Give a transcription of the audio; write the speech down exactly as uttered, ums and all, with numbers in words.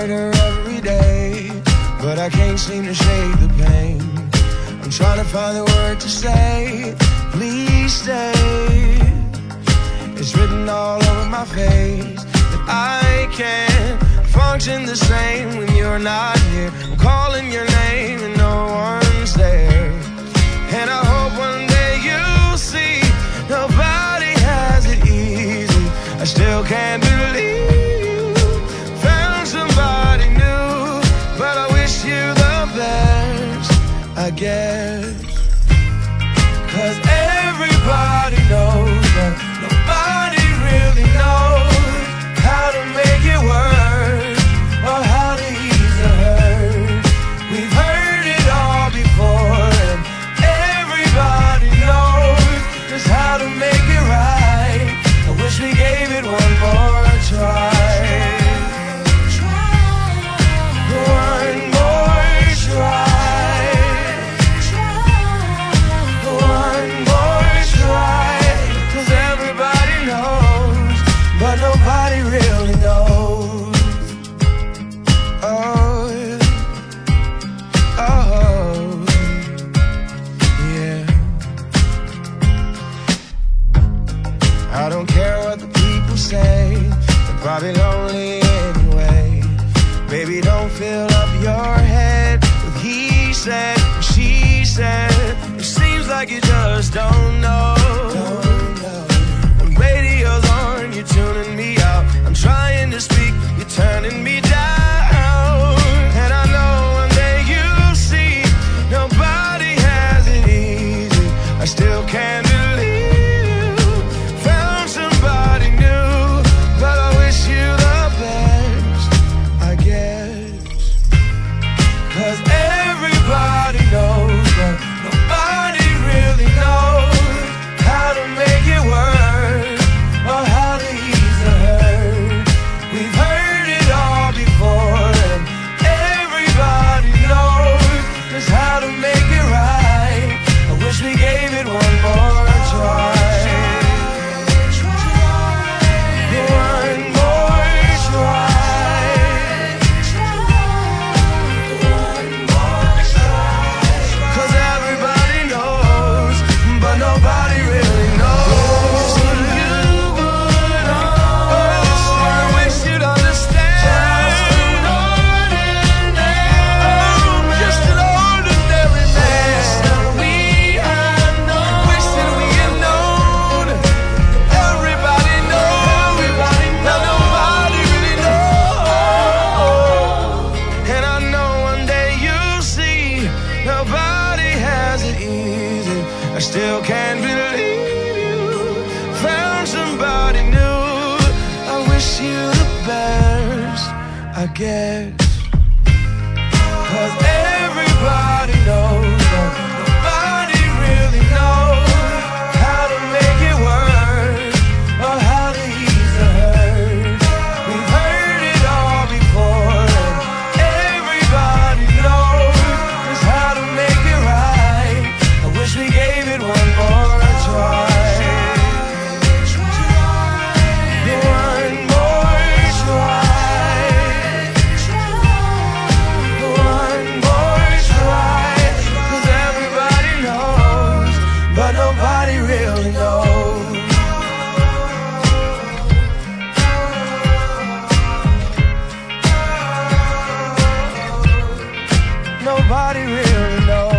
hurt her every day, but I can't seem to shake the pain. I'm trying to find the word to say, please stay. It's written all over my face that I can't function the same when you're not here. I'm calling your name and no one's there. And I hope one day you'll see nobody has it easy. I still can't believe you found somebody new, but I wish you the best, I guess. Cause everybody knows that nobody really knows how to make it work or how to ease the hurt. We've heard it all before, and everybody knows just how to make it right. I wish we gave it one more try. One more try. One more try. Cause everybody knows, but nobody really knows. Oh, oh, yeah. I don't care what the people say, they're probably lonely anyway. Baby, don't fill up your head with he said, she said. It seems like you just don't know. Don't know. The radio's on, you're tuning me out. I'm trying to speak, you're turning me down. And I know one day you'll see nobody has it easy. I still can't believe you found somebody new, but I wish you the best, I guess. Cause everybody knows that nobody really knows how to make it work or how to ease the hurt. We've heard it all before, and everybody knows just how to make it right. I wish we gave it one more try. One more try. Cause everybody knows, but nobody really knows. You would understand. I wish you'd understand. Just an ordinary man. Wish that we had known. Everybody knows, but nobody really knows. And I know one day you'll see nobody has it easy. I still can't believe you found somebody new. I wish you the best, I guess. Cause everybody knows that nobody really knows how to make it work or how to ease the hurt. We've heard it all before, and everybody knows just how to make it right. I wish we gave it one more try. One more try. One more try. Cause everybody knows, but nobody really knows. Nobody really knows.